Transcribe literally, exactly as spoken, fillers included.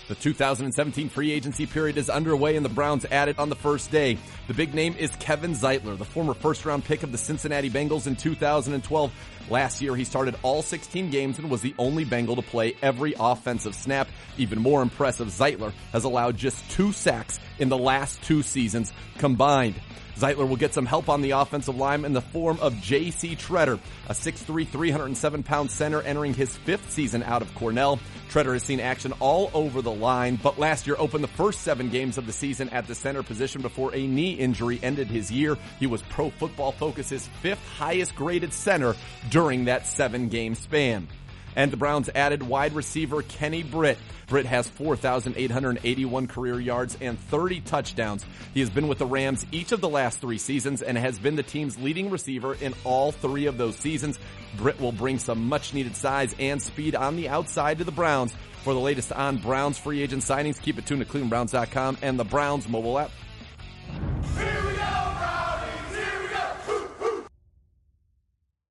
The two thousand seventeen free agency period is underway and the Browns added on the first day. The big name is Kevin Zeitler, the former first-round pick of the Cincinnati Bengals in two thousand twelve. Last year, he started all sixteen games and was the only Bengal to play every offensive snap. Even more impressive, Zeitler has allowed just two sacks in the last two seasons combined. Zeitler will get some help on the offensive line in the form of J C Tretter, a six three, three oh seven pound center entering his fifth season out of Cornell. Tretter has seen action all over the line, but last year opened the first seven games of the season at the center position before a knee injury ended his year. He was Pro Football Focus's fifth highest graded center during that seven game span. And the Browns added wide receiver Kenny Britt. Britt has four thousand eight hundred eighty-one career yards and thirty touchdowns. He has been with the Rams each of the last three seasons and has been the team's leading receiver in all three of those seasons. Britt will bring some much-needed size and speed on the outside to the Browns. For the latest on Browns free agent signings, keep it tuned to Cleveland Browns dot com and the Browns mobile app.